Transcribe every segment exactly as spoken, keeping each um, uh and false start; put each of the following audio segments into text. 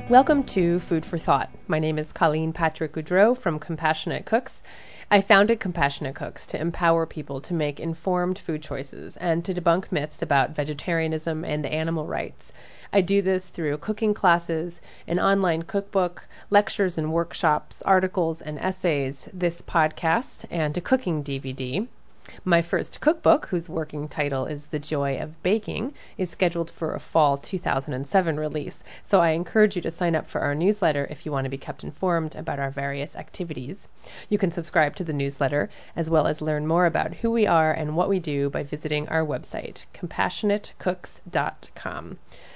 Welcome to Food for Thought. My name is Colleen Patrick Goudreau from Compassionate Cooks. I founded Compassionate Cooks to empower people to make informed food choices and to debunk myths about vegetarianism and animal rights. I do this through cooking classes, an online cookbook, lectures and workshops, articles and essays, this podcast, and a cooking D V D. My first cookbook, whose working title is The Joy of Baking, is scheduled for a fall two thousand seven release, so I encourage you to sign up for our newsletter if you want to be kept informed about our various activities. You can subscribe to the newsletter, as well as learn more about who we are and what we do by visiting our website, compassionate cooks dot com.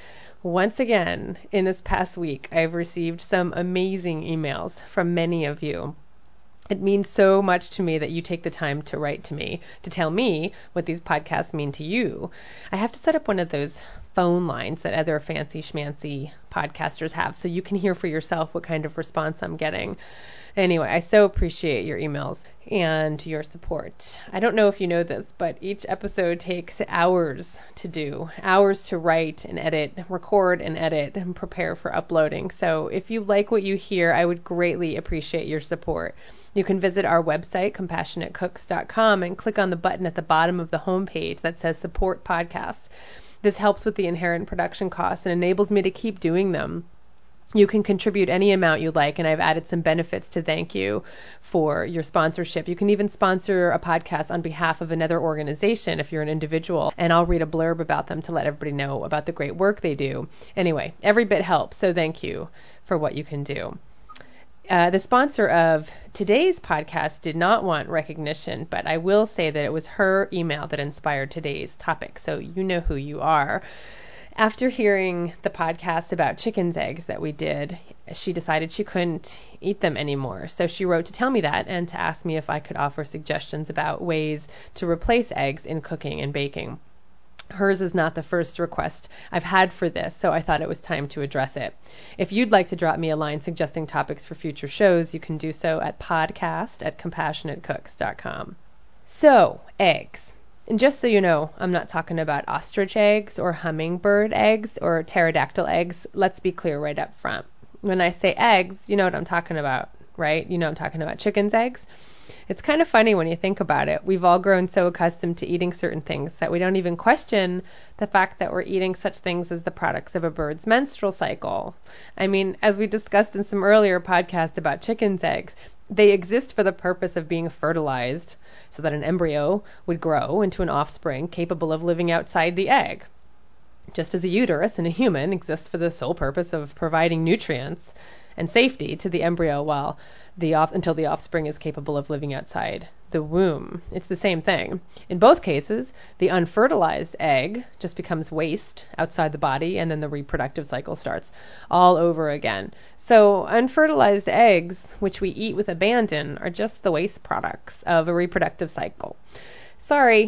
Once again, in this past week, I've received some amazing emails from many of you. It means so much to me that you take the time to write to me, to tell me what these podcasts mean to you. I have to set up one of those phone lines that other fancy schmancy podcasters have so you can hear for yourself what kind of response I'm getting. Anyway, I so appreciate your emails and your support. I don't know if you know this, but each episode takes hours to do, hours to write and edit, record and edit, and prepare for uploading. So if you like what you hear, I would greatly appreciate your support. You can visit our website, compassionate cooks dot com, and click on the button at the bottom of the homepage that says Support Podcasts. This helps with the inherent production costs and enables me to keep doing them. You can contribute any amount you like, and I've added some benefits to thank you for your sponsorship. You can even sponsor a podcast on behalf of another organization if you're an individual, and I'll read a blurb about them to let everybody know about the great work they do. Anyway, every bit helps, so thank you for what you can do. Uh, the sponsor of today's podcast did not want recognition, but I will say that it was her email that inspired today's topic, so you know who you are. After hearing the podcast about chicken's eggs that we did, she decided she couldn't eat them anymore. So she wrote to tell me that and to ask me if I could offer suggestions about ways to replace eggs in cooking and baking. Hers is not the first request I've had for this, so I thought it was time to address it. If you'd like to drop me a line suggesting topics for future shows, you can do so at podcast at compassionate cooks dot com. So, eggs. And just so you know, I'm not talking about ostrich eggs or hummingbird eggs or pterodactyl eggs. Let's be clear right up front. When I say eggs, you know what I'm talking about, right? You know I'm talking about chicken's eggs. It's kind of funny when you think about it. We've all grown so accustomed to eating certain things that we don't even question the fact that we're eating such things as the products of a bird's menstrual cycle. I mean, as we discussed in some earlier podcasts about chicken's eggs, they exist for the purpose of being fertilized so that an embryo would grow into an offspring capable of living outside the egg. Just as a uterus in a human exists for the sole purpose of providing nutrients and safety to the embryo while the off until the offspring is capable of living outside the womb. It's the same thing. In both cases, the unfertilized egg just becomes waste outside the body, and then the reproductive cycle starts all over again. So unfertilized eggs, which we eat with abandon, are just the waste products of a reproductive cycle. Sorry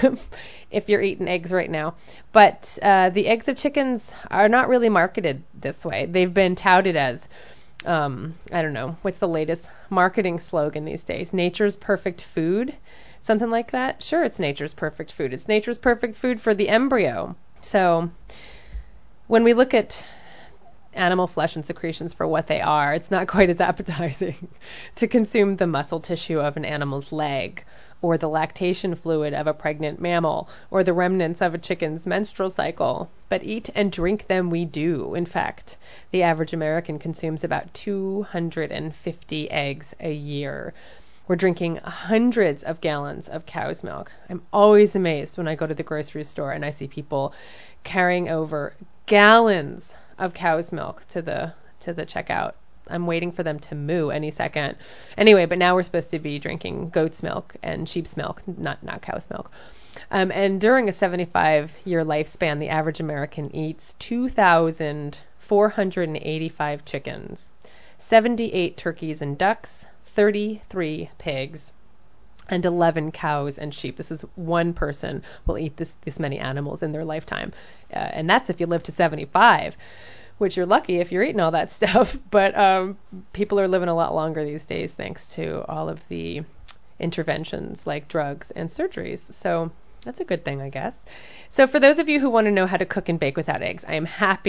if you're eating eggs right now, but uh, the eggs of chickens are not really marketed this way. They've been touted as Um, I don't know, what's the latest marketing slogan these days? Nature's perfect food? Something like that? Sure, it's nature's perfect food. It's nature's perfect food for the embryo. So when we look at animal flesh and secretions for what they are, it's not quite as appetizing to consume the muscle tissue of an animal's leg, or the lactation fluid of a pregnant mammal, or the remnants of a chicken's menstrual cycle. But eat and drink them we do. In fact, the average American consumes about two hundred fifty eggs a year. We're drinking hundreds of gallons of cow's milk. I'm always amazed when I go to the grocery store and I see people carrying over gallons of cow's milk to the to the checkout. I'm waiting for them to moo any second. Anyway, but now we're supposed to be drinking goat's milk and sheep's milk, not not cow's milk. Um, and during a seventy-five-year lifespan, the average American eats two thousand four hundred eighty-five chickens, seventy-eight turkeys and ducks, thirty-three pigs, and eleven cows and sheep. This is one person will eat this this many animals in their lifetime. Uh, and that's if you live to seventy-five. Which you're lucky if you're eating all that stuff, but um, people are living a lot longer these days thanks to all of the interventions like drugs and surgeries. So that's a good thing, I guess. So for those of you who want to know how to cook and bake without eggs, I am happy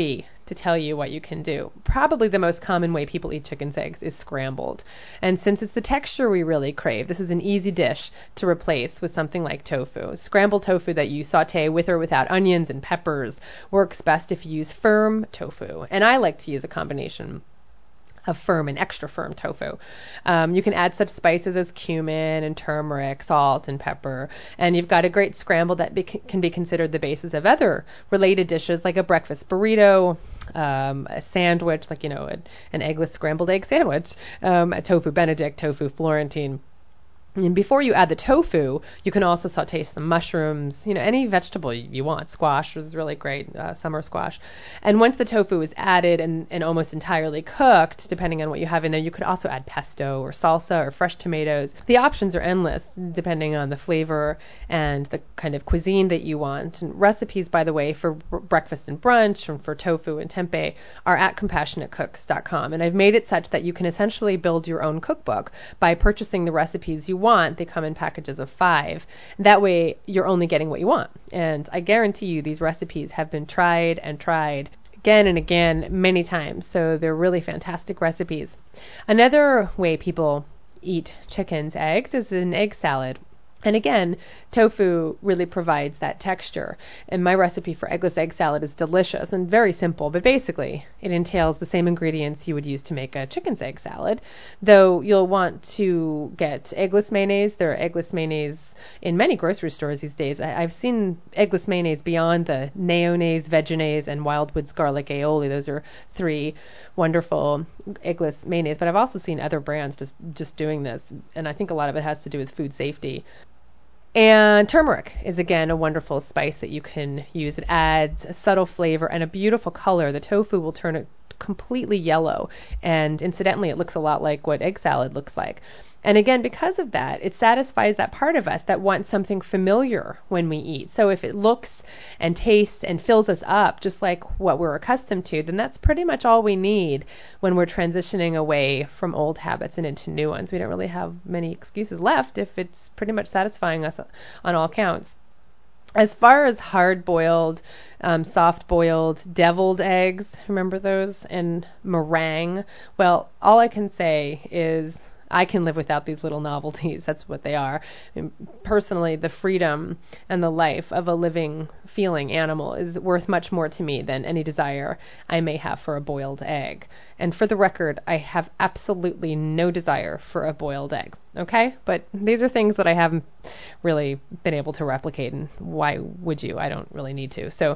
to tell you what you can do. Probably the most common way people eat chicken's eggs is scrambled. And since it's the texture we really crave, this is an easy dish to replace with something like tofu. Scrambled tofu that you saute with or without onions and peppers works best if you use firm tofu. And I like to use a combination of firm and extra firm tofu. Um, you can add such spices as cumin and turmeric, salt and pepper, and you've got a great scramble that be- can be considered the basis of other related dishes like a breakfast burrito, um, a sandwich, like, you know, a, an eggless scrambled egg sandwich, um, a tofu Benedict, tofu Florentine. And before you add the tofu, you can also saute some mushrooms, you know, any vegetable you want. Squash is really great, uh, summer squash. And once the tofu is added and, and almost entirely cooked, depending on what you have in there, you could also add pesto or salsa or fresh tomatoes. The options are endless, depending on the flavor and the kind of cuisine that you want. And recipes, by the way, for b- breakfast and brunch and for tofu and tempeh are at compassionate cooks dot com. And I've made it such that you can essentially build your own cookbook by purchasing the recipes you want. They come in packages of five. That way, you're only getting what you want. And I guarantee you these recipes have been tried and tried again and again many times. So they're really fantastic recipes. Another way people eat chicken's eggs is an egg salad. And again, tofu really provides that texture. And my recipe for eggless egg salad is delicious and very simple, but basically it entails the same ingredients you would use to make a chicken's egg salad, though you'll want to get eggless mayonnaise. There are eggless mayonnaise in many grocery stores these days. I, I've seen eggless mayonnaise beyond the Mayonnaise, Vegenaise, and Wildwood's garlic aioli. Those are three wonderful eggless mayonnaise, but I've also seen other brands just, just doing this, and I think a lot of it has to do with food safety. And turmeric is, again, a wonderful spice that you can use. It adds a subtle flavor and a beautiful color. The tofu will turn it completely yellow, and incidentally, it looks a lot like what egg salad looks like. And again, because of that, it satisfies that part of us that wants something familiar when we eat. So if it looks and tastes and fills us up just like what we're accustomed to, then that's pretty much all we need when we're transitioning away from old habits and into new ones. We don't really have many excuses left if it's pretty much satisfying us on all counts. As far as hard-boiled, um, soft-boiled, deviled eggs, remember those, and meringue, well, all I can say is I can live without these little novelties. That's what they are. And personally, the freedom and the life of a living, feeling animal is worth much more to me than any desire I may have for a boiled egg. And for the record, I have absolutely no desire for a boiled egg. Okay? But these are things that I haven't really been able to replicate, and why would you? I don't really need to. So,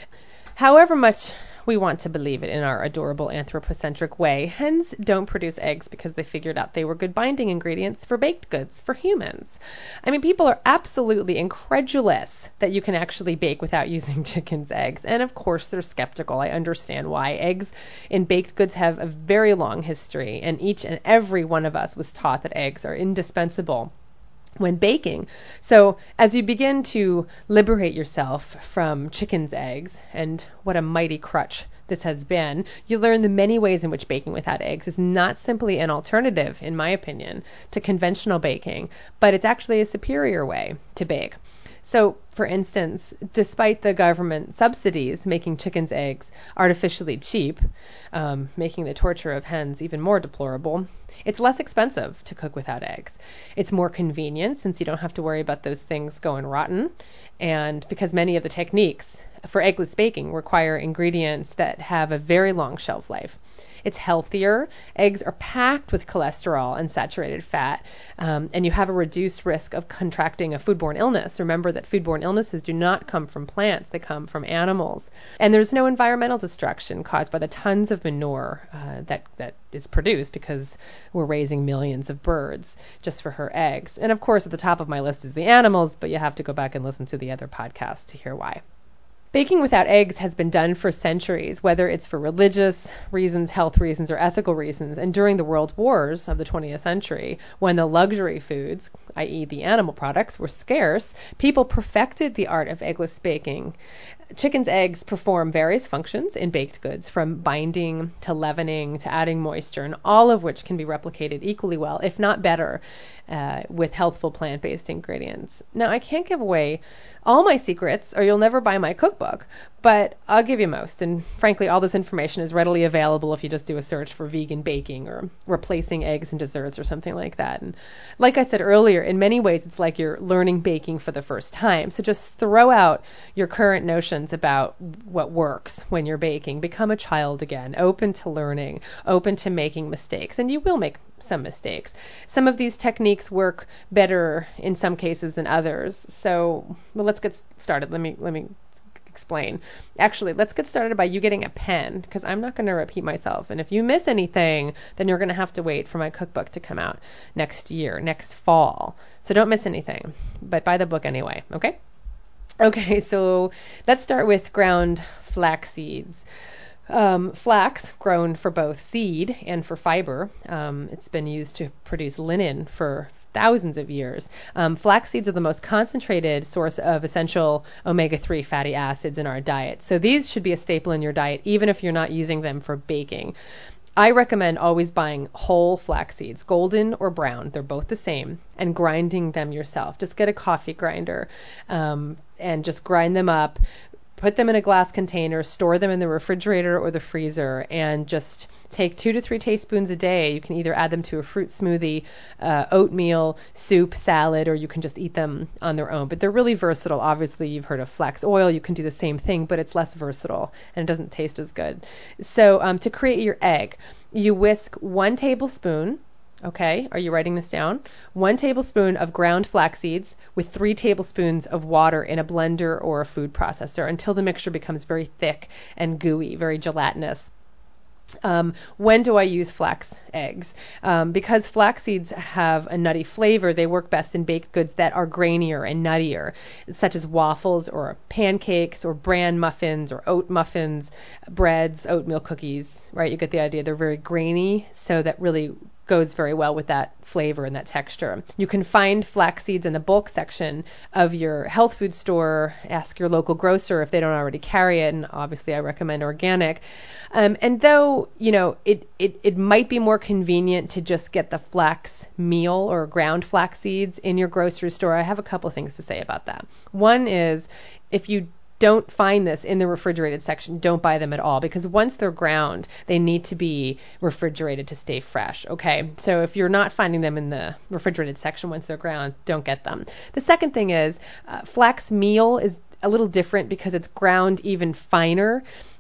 however much we want to believe it in our adorable anthropocentric way, hens don't produce eggs because they figured out they were good binding ingredients for baked goods for humans. I mean, people are absolutely incredulous that you can actually bake without using chicken's eggs. And of course, they're skeptical. I understand why. Eggs in baked goods have a very long history, and each and every one of us was taught that eggs are indispensable when baking. So as you begin to liberate yourself from chicken's eggs, and what a mighty crutch this has been, you learn the many ways in which baking without eggs is not simply an alternative, in my opinion, to conventional baking, but it's actually a superior way to bake. So, for instance, despite the government subsidies making chicken's eggs artificially cheap, um, making the torture of hens even more deplorable, it's less expensive to cook without eggs. It's more convenient since you don't have to worry about those things going rotten, and because many of the techniques for eggless baking require ingredients that have a very long shelf life. It's healthier. Eggs are packed with cholesterol and saturated fat, um, and you have a reduced risk of contracting a foodborne illness. Remember that foodborne illnesses do not come from plants, they come from animals. And there's no environmental destruction caused by the tons of manure uh, that, that is produced because we're raising millions of birds just for her eggs. And of course, at the top of my list is the animals, but you have to go back and listen to the other podcasts to hear why. Baking without eggs has been done for centuries, whether it's for religious reasons, health reasons, or ethical reasons. And during the world wars of the twentieth century, when the luxury foods, that is the animal products, were scarce, people perfected the art of eggless baking. Chicken's eggs perform various functions in baked goods, from binding to leavening to adding moisture, and all of which can be replicated equally well, if not better, uh, with healthful plant-based ingredients. Now, I can't give away all my secrets, or you'll never buy my cookbook, but I'll give you most. And frankly, all this information is readily available if you just do a search for vegan baking or replacing eggs in desserts or something like that. And like I said earlier, in many ways, it's like you're learning baking for the first time. So just throw out your current notions about what works when you're baking. Become a child again, open to learning, open to making mistakes. And you will make some mistakes. Some of these techniques work better in some cases than others. So, well, let's get started. Let me let me explain. Actually, let's get started by you getting a pen, because I'm not going to repeat myself. And if you miss anything, then you're going to have to wait for my cookbook to come out next year, next fall. So don't miss anything, but buy the book anyway, okay? Okay, so let's start with ground flax seeds. Um, flax, grown for both seed and for fiber, um, it's been used to produce linen for thousands of years. Um, flax seeds are the most concentrated source of essential omega three fatty acids in our diet. So these should be a staple in your diet, even if you're not using them for baking. I recommend always buying whole flax seeds, golden or brown, they're both the same, and grinding them yourself. Just get a coffee grinder um, and just grind them up. Put them in a glass container, store them in the refrigerator or the freezer, and just take two to three teaspoons a day. You can either add them to a fruit smoothie, uh, oatmeal, soup, salad, or you can just eat them on their own. But they're really versatile. Obviously, you've heard of flax oil. You can do the same thing, but it's less versatile, and it doesn't taste as good. So um, to create your egg, you whisk one tablespoon. Okay, are you writing this down? One tablespoon of ground flax seeds with three tablespoons of water in a blender or a food processor until the mixture becomes very thick and gooey, very gelatinous. Um, when do I use flax eggs? Um, because flax seeds have a nutty flavor, they work best in baked goods that are grainier and nuttier, such as waffles or pancakes or bran muffins or oat muffins, breads, oatmeal cookies, right? You get the idea. They're very grainy, so that really goes very well with that flavor and that texture. You can find flax seeds in the bulk section of your health food store. Ask your local grocer if they don't already carry it, and obviously I recommend organic. Um, and though, you know, it, it, it might be more convenient to just get the flax meal or ground flax seeds in your grocery store, I have a couple things to say about that. One is, if you don't find this in the refrigerated section, don't buy them at all, because once they're ground, they need to be refrigerated to stay fresh, okay? So if you're not finding them in the refrigerated section once they're ground, don't get them. The second thing is, uh, flax meal is a little different because it's ground even finer.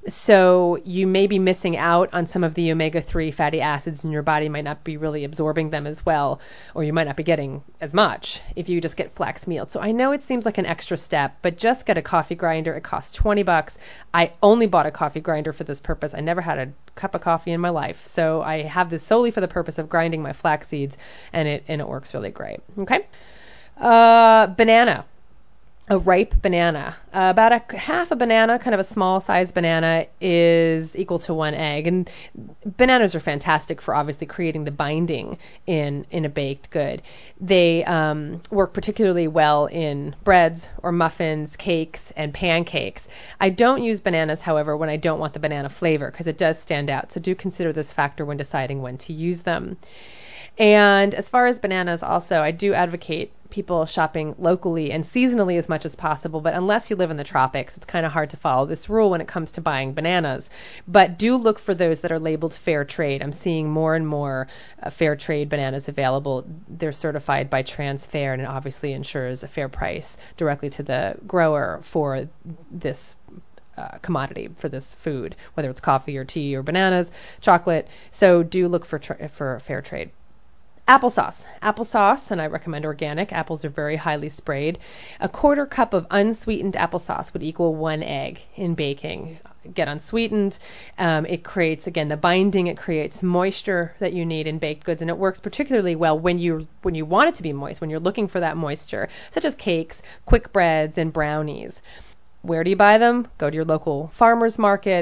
So you may be missing out on some of the omega three fatty acids, and your body might not be really absorbing them as well, or you might not be getting as much if you just get flax meal. So I know it seems like an extra step, but just get a coffee grinder. It costs twenty bucks. I only bought a coffee grinder for this purpose. I never had a cup of coffee in my life. So I have this solely for the purpose of grinding my flax seeds, and it and it works really great. Okay. Uh, banana. A ripe banana. Uh, about a half a banana, kind of a small size banana, is equal to one egg. And bananas are fantastic for obviously creating the binding in, in a baked good. They um, work particularly well in breads or muffins, cakes, and pancakes. I don't use bananas, however, when I don't want the banana flavor, because it does stand out. So do consider this factor when deciding when to use them. And as far as bananas also, I do advocate people shopping locally and seasonally as much as possible, but unless you live in the tropics, it's kind of hard to follow this rule when it comes to buying bananas. But do look for those that are labeled fair trade. I'm seeing more and more uh, fair trade bananas available. They're certified by Transfair, and it obviously ensures a fair price directly to the grower for this Uh, commodity, for this food, whether it's coffee or tea or bananas, chocolate. So do look for tra- for fair trade. Applesauce. Applesauce, and I recommend organic. Apples are very highly sprayed. A quarter cup of unsweetened applesauce would equal one egg in baking. Get unsweetened. Um, it creates, again, the binding. It creates moisture that you need in baked goods, and it works particularly well when you when you want it to be moist, when you're looking for that moisture, such as cakes, quick breads, and brownies. Where do you buy them? Go to your local farmer's market.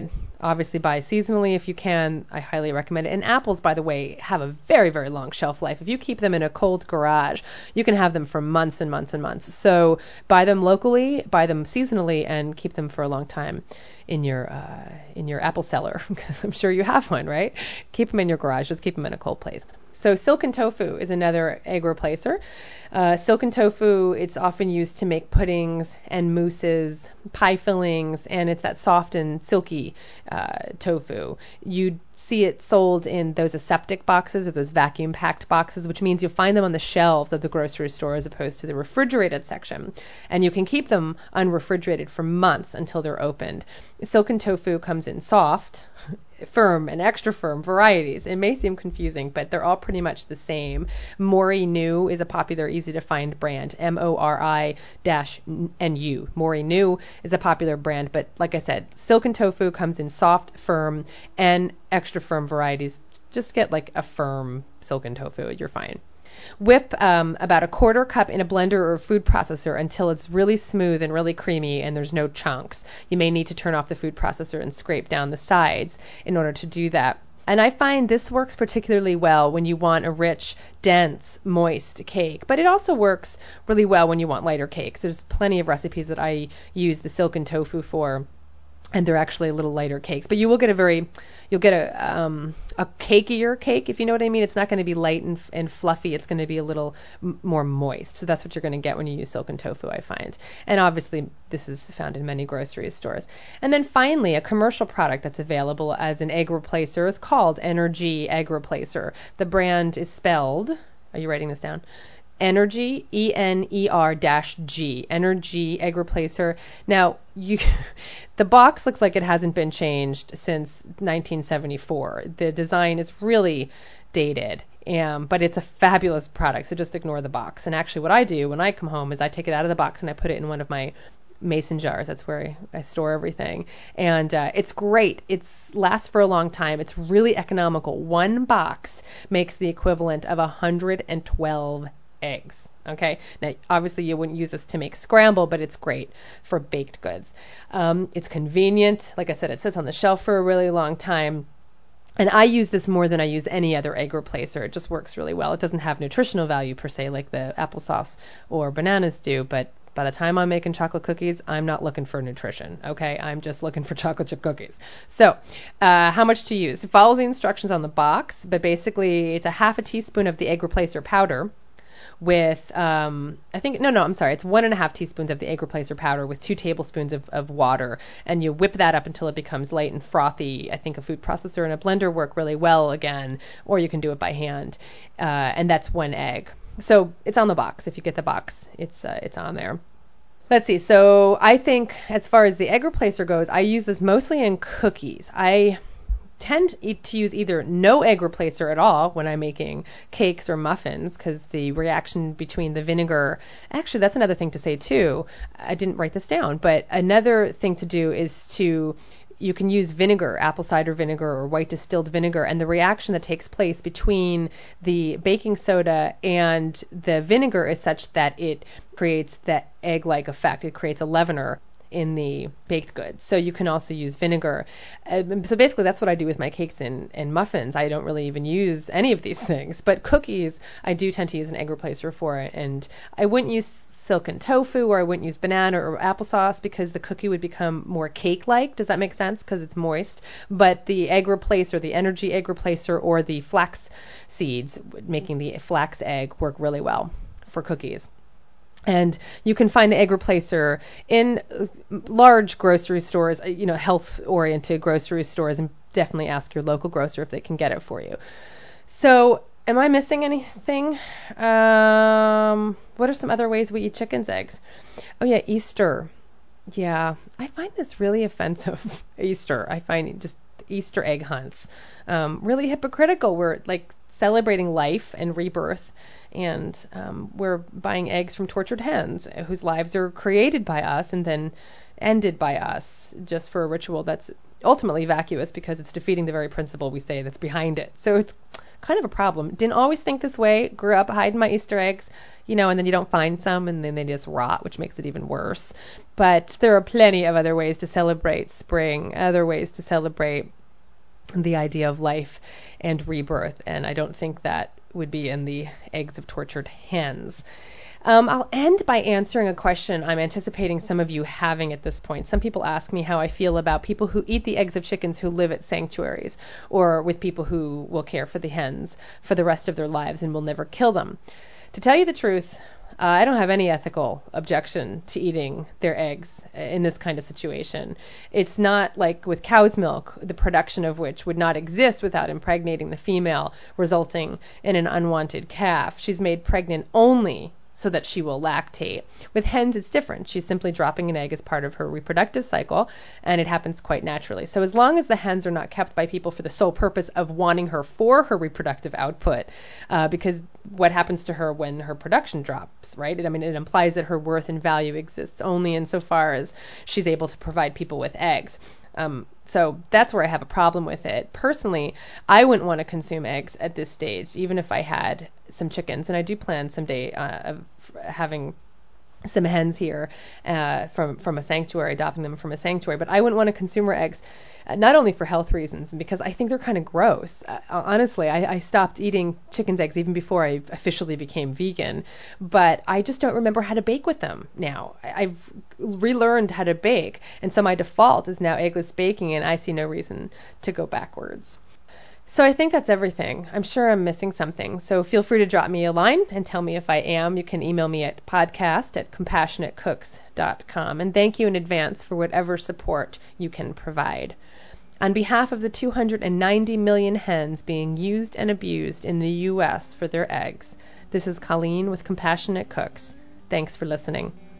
Obviously buy seasonally if you can. I highly recommend it. And apples, by the way, have a very, very long shelf life. If you keep them in a cold garage, you can have them for months and months and months. So buy them locally, buy them seasonally, and keep them for a long time in your uh, in your apple cellar, because I'm sure you have one, right? Keep them in your garage. Just keep them in a cold place. So silken tofu is another egg replacer. Uh, silken tofu, it's often used to make puddings and mousses, pie fillings, and it's that soft and silky uh, tofu. You see it sold in those aseptic boxes or those vacuum packed boxes, which means you'll find them on the shelves of the grocery store as opposed to the refrigerated section. And you can keep them unrefrigerated for months until they're opened. Silken tofu comes in soft, firm, and extra firm varieties. It may seem confusing, but they're all pretty much the same. Mori New is a popular, easy to find brand. M O R I dash N U. Mori New is a popular brand, but like I said, silken tofu comes in soft, firm, and extra firm varieties. Just get like a firm silken tofu. You're fine. Whip um, about a quarter cup in a blender or a food processor until it's really smooth and really creamy and there's no chunks. You may need to turn off the food processor and scrape down the sides in order to do that. And I find this works particularly well when you want a rich, dense, moist cake. But it also works really well when you want lighter cakes. There's plenty of recipes that I use the silken tofu for, and they're actually a little lighter cakes. But you will get a very, you'll get a um, a cakier cake, if you know what I mean. It's not going to be light and, and fluffy. It's going to be a little m- more moist. So that's what you're going to get when you use silken tofu, I find. And obviously, this is found in many grocery stores. And then finally, a commercial product that's available as an egg replacer is called Energy Egg Replacer. The brand is spelled, are you writing this down? Energy, E N E R dash G, Energy Egg Replacer. Now, you, the box looks like it hasn't been changed since nineteen seventy-four. The design is really dated, um, but it's a fabulous product, so just ignore the box. And actually what I do when I come home is I take it out of the box and I put it in one of my mason jars. That's where I, I store everything. And uh, it's great. It lasts for a long time. It's really economical. One box makes the equivalent of one hundred twelve eggs. Okay. Now, obviously, you wouldn't use this to make scramble, but it's great for baked goods. Um, it's convenient. Like I said, it sits on the shelf for a really long time. And I use this more than I use any other egg replacer. It just works really well. It doesn't have nutritional value per se like the applesauce or bananas do, but by the time I'm making chocolate cookies, I'm not looking for nutrition, okay? I'm just looking for chocolate chip cookies. So, uh, how much to use? Follow the instructions on the box, but basically it's a half a teaspoon of the egg replacer powder with, um, I think, no, no, I'm sorry, it's one and a half teaspoons of the egg replacer powder with two tablespoons of, of water, and you whip that up until it becomes light and frothy. I think a food processor and a blender work really well again, or you can do it by hand, uh, and that's one egg. So it's on the box. If you get the box, it's uh, it's on there. Let's see. So I think as far as the egg replacer goes, I use this mostly in cookies. I tend to use either no egg replacer at all when I'm making cakes or muffins, because the reaction between the vinegar, actually that's another thing to say too. I didn't write this down, but another thing to do is to you can use vinegar, apple cider vinegar or white distilled vinegar, and the reaction that takes place between the baking soda and the vinegar is such that it creates that egg-like effect. It creates a leavener in the baked goods. So you can also use vinegar. Uh, so basically that's what I do with my cakes and, and muffins. I don't really even use any of these things. But cookies, I do tend to use an egg replacer for it. And I wouldn't use silken tofu, or I wouldn't use banana or applesauce, because the cookie would become more cake-like. Does that make sense? Because it's moist. But the egg replacer, the energy egg replacer, or the flax seeds, making the flax egg, work really well for cookies. And you can find the egg replacer in large grocery stores, you know, health-oriented grocery stores, and definitely ask your local grocer if they can get it for you. So, am I missing anything? Um, what are some other ways we eat chicken's eggs? Oh yeah, Easter. Yeah, I find this really offensive. Easter. I find just Easter egg hunts um, really hypocritical. We're like celebrating life and rebirth, and um, we're buying eggs from tortured hens whose lives are created by us and then ended by us just for a ritual that's ultimately vacuous because it's defeating the very principle we say that's behind it. So it's kind of a problem. Didn't always think this way. Grew up hiding my Easter eggs, you know, and then you don't find some, and then they just rot, which makes it even worse. But there are plenty of other ways to celebrate spring, other ways to celebrate the idea of life and rebirth, and I don't think that would be in the eggs of tortured hens. Um, I'll end by answering a question I'm anticipating some of you having at this point. Some people ask me how I feel about people who eat the eggs of chickens who live at sanctuaries, or with people who will care for the hens for the rest of their lives and will never kill them. To tell you the truth, uh, I don't have any ethical objection to eating their eggs in this kind of situation. It's not like with cow's milk, the production of which would not exist without impregnating the female, resulting in an unwanted calf. She's made pregnant only so that she will lactate. With hens, it's different. She's simply dropping an egg as part of her reproductive cycle, and it happens quite naturally. So as long as the hens are not kept by people for the sole purpose of wanting her for her reproductive output, uh, because what happens to her when her production drops, right? I mean, it implies that her worth and value exists only insofar as she's able to provide people with eggs. Um, so that's where I have a problem with it. Personally, I wouldn't want to consume eggs at this stage, even if I had some chickens. And I do plan someday uh, of having some hens here uh, from from a sanctuary, adopting them from a sanctuary. But I wouldn't want to consume her eggs, uh, not only for health reasons, and because I think they're kind of gross. Uh, honestly, I, I stopped eating chickens' eggs even before I officially became vegan. But I just don't remember how to bake with them now. I, I've relearned how to bake, and so my default is now eggless baking, and I see no reason to go backwards. So I think that's everything. I'm sure I'm missing something. So feel free to drop me a line and tell me if I am. You can email me at podcast at compassionate cooks dot com. And thank you in advance for whatever support you can provide. On behalf of the two hundred ninety million hens being used and abused in the U S for their eggs, this is Colleen with Compassionate Cooks. Thanks for listening.